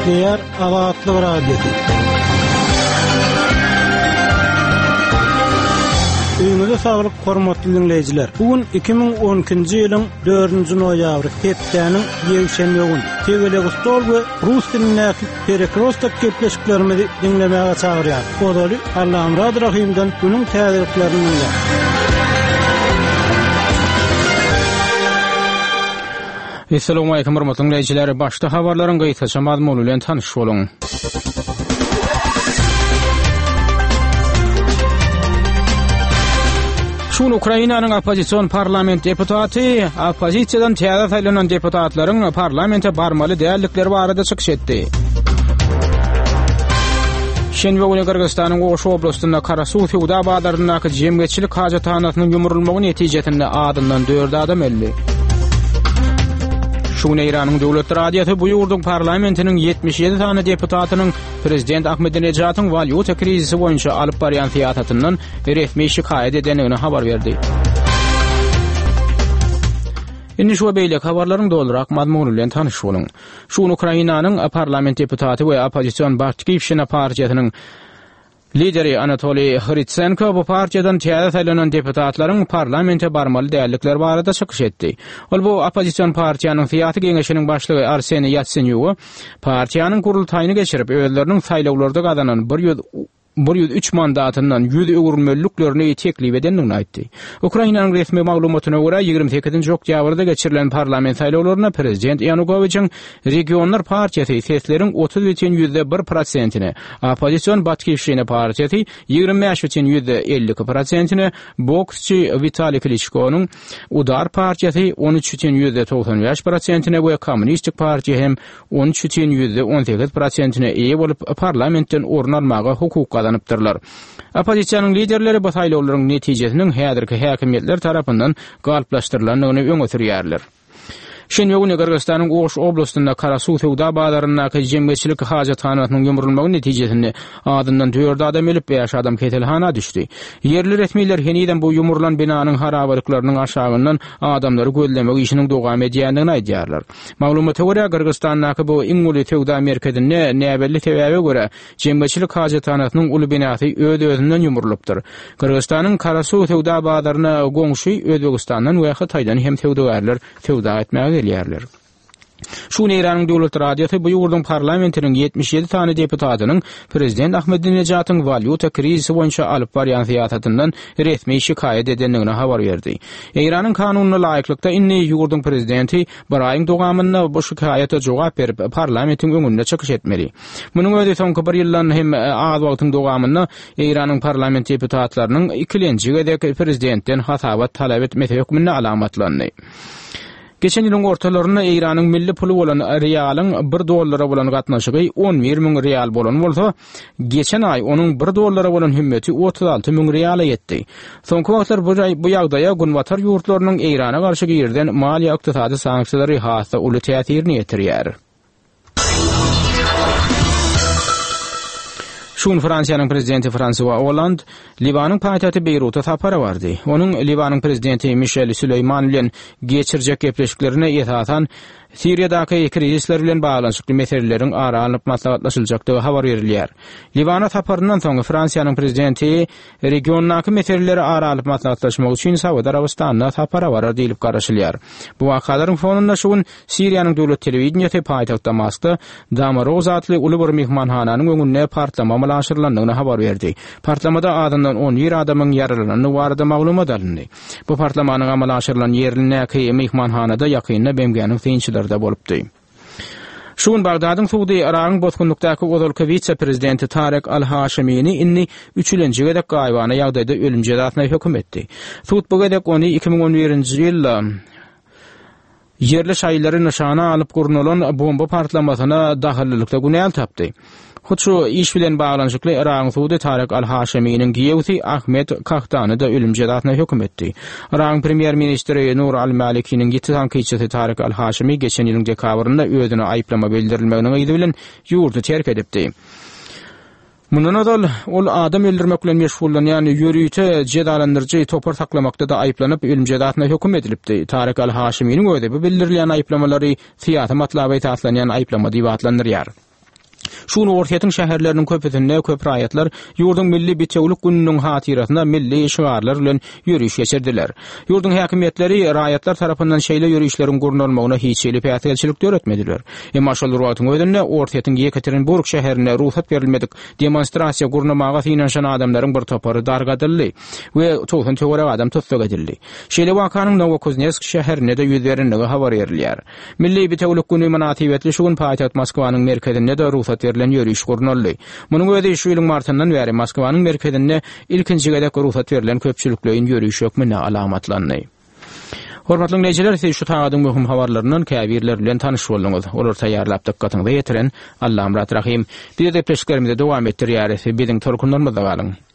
Değer Azatlyk Radiosu. Öňüňizde saglyk hormatly dinleýijiler. Bugün 2012-nji ýylyň 4-nji noýabry hepdeniň ýewşenme güni. Tegeleg stol we rus dilindäki perekrostak gepleşiklerimizi dinlemäge çagyrýar. Odaly Allahym Rahimden günüň täzeliklerini dinleýär. Assalamu alaykum hormatly dinleýijiler. Başda habarlaryň gaýtaça mazmuny bilen tanyş boluň. Şun Ukrainanyň opposision parlament deputaty, opposisiýadan täze saýlanan deputatlaryň parlamente barmaly däýerlikleri barada çykyş etdi. Şenwe güni Kyrgyzstanyň Oş oblastynda Karasuw Sewda bazaryndaky jemgyçilik hajatanatynyň ýumurulmagy netijesinde adyndan 4 adam öldi. Şun Iranyň döwlet radiýasy bu ýurdun parlamentiniň 77 tane deputatynyň prezident Ahmedinejatyň valyuta krizisi boýunça alyp barýan syýasatyndan resmi şikaýet edenligini habar berdi. Indi şu beýlek habarlaryň doldurak mazmuny bilen tanyş boluň. Şun Ukrainanyň parlament deputaty we opposision Batькivщина partiýasynyň lideri Anatoliy Hrytsenko bu partiýadan täze saýlanan deputatlaryň parlamente barmaly däýerlikler barada çykyş etdi. Ol bu opposision partiýanyň syýasy geňeşiniň başlygy Arseniy Yatsenyuk partiýanyň gurultaýyny geçirip öýleriniň saýlawlarda gazanan 103 mandatyndan 100 öwürmelliklerini teklip edenligini aýtdy. Ukrainanyň resmi maglumatyna görä 28-nji oktýabrda geçirilen parlament saýlawlaryna prezident Yanukowyçyň regionlar partiýasy sesleriň 30,1%-ni, opposision Batькivщина partiýasy 25,52%-ni, boksçy Vitaliy Klitschko'nyň Udar partiýasy 13,95%-ni we kommunistik partiýa hem 13,18%-ni eýe bolup parlamentden orun almaga hukuk kazanıptırlar. Opposisiýanyň liderleri bu saýlawlaryň netijesiniň häzirki häkimetler tarapyndan galyplaşdyrylanyny öňe sürýärler. Şenwe güni Kyrgyzstanyň Oş oblastynda Karasuw Sewda bazaryndaky jemgyçilik hajatanatynyň ýumurulmagy netijesinde adyndan 4 adam ölüp 5 adam ketelhana düşdi. Yerli resmiler heniden bu ýumurulan binanyň harabalyklarynyň aşagyndan adamlary gözlemek işiniň dowam edýändigini aýdýarlar. Maglumata görä Kyrgyzstandaky bu iňuli Sewda merkezinde näbelli sebäbe görä jemgyçilik hajatanatynyň uly binasy öz-özünden ýumurulupdyr. Kyrgyzstanyň Karasuw Sewda bazaryna goňşy Özbegistandan we Hytaýdan hem sewdagarlar sewda etmäge gelýärler. Şun Iranyň döwlet radiýasy bu ýurdun parlamentiniň 77 tane deputatynyň prezident Ahmedinejatyň valyuta krizisi boýunça alyp barýan syýasatyndan resmi şikaýet edenligini habar berdi. Iranyň kanunyna laýyklykda inni ýurdun prezidenti bir aýyň dowamynda bu şikaýete jogap berip parlamentiň öňünde çykyş etmeli. Munyň öňünde soňky bir ýyldan hem az wagtyň dowamynda Iranyň parlament deputatlarynyň ikilenji gedek prezidentden hasabat talap etmesi hökmüne alamatlandy. Geçen ýylyň ortalaryna Iranyň milli puly bolan realyň $1 bolan gatnaşygy 11.000 real bolan bolsa, geçen aý onuň $1 bolan hümmeti 36.000 reala ýetdi. Soňky wagtlar bu ýagdaýa gunwatar ýurtlarynyň Irana garşy girden maliýa ykdysady sanksiýalary hassa uly täsirini ýetirýär. Şun Fransiýanyň prezidenti François Hollande Libanyň paýtagty Beýruta sapara bardy. Onuň Libanyň prezidenti Michel Süleyman bilen geçirjek gepleşiklerine esasan Siriýadaky krizisler bilen baglanyşykly meseleleriň ara alyp maslahatlaşyljakdygy habar berilýär. Libana saparyndan soň Fransiýanyň prezidenti regiondaky meseleleri ara alyp maslahatlaşmak üçin Saudiýa Arabistanyna sapara barar diýilip garaşylýar. Bu wakalaryň fonunda şuň Siriýanyň döwlet telewizionyasy paýtagtda Damascda Damaroz adly uly bir mehmanhananyň öňünde partlama aşyrylandygyny habar berdi. Partlamada adyndan 11 adamyň yaralanyny barada maglumat alındy. Bu partlamanyň amala aşyrylan ýerindäki mehmanhanada ýakynda bemgäniň synçylary da bolupdy. Şun Bagdadyň Suudi Arabyň bozgunlukdaky Ozolka vice-prezidenti Tarek Al-Haşimini inni 3-nji gedek gaýbana ýagdaýda ölüm jazasyna hökm etdi. Suud bu gedek ony 2011-nji ýylda yerli şaýlary nişana alyp gurulan bomba partlamasyna dahillikde günäl tapdy. Hutşu iş bilen bağlanşykly Iran Suudi Tarek Al-Haşiminiň giýewsi Ahmet Kahtany da ölüm jazasyna hökm etdi. Iran premier ministri Nur al-Malikiň ýetidan kyçysy Tarek Al-Haşimi geçen ýylyň dekabrynda özüne aýplama bildirilmegini ýygy bilen ýurdu terk edipdi. Mundan adal ol adam öldürmek bilen meşgullanýan ýürüýte jedalandyrjy topar saklamakda da aýplanyp ölüm jazasyna hökm edilipdi. Tarek Al-Haşimiň öýde bu bildirilýän aýplamalary syýasy matlaby taslanýan aýplama diýip adlandyrýar. Şunu ortaýatyň şäherleriniň köpüsinde köp raýatlar ýurdun milli bitewlik gününiň hatirasyna milli şigarlar bilen ýürüýüş geçirdiler. Ýurdun häkimetleri raýatlar tarapyndan şeýle ýürüýüşleriň gurnalmagyna hiç ýeli päýtgelçilik öwretmediler. Emma şol wagtyň özünde ortaýatyň Yekaterinburg şäherine ruhsat berilmedik demonstrasiýa gurnamaga finanşan adamlaryň bir topary dargadyldy we toğun töwere adam tutsak edildi. Şeýle wakanyň Novokuznesk şäherine de ýüz berenligi habar berilýär. Milli bitewlik güni münasibetli şu gün paýtaht Moskwanyň merkezinde de ruhsat berilen ýürüýüş gurnaldy. Munyň özi şu ýylyň martyndan bäri Moskwanyň merkezinde ilkinji gedek ruhsat berilen köpçülikleýin ýürüýüş hökmüne alamatlandy. Hormatly dinleýijiler, siz şu taýdaň möhüm habarlarynyň käbirler bilen tanyş bolduňyz. Olar taýýarlap dikkatiňizi ýetiren Allahym rahim. Bir de peşkerimizde dowam etdirýär. Biziň torkunlarymyzda galyň.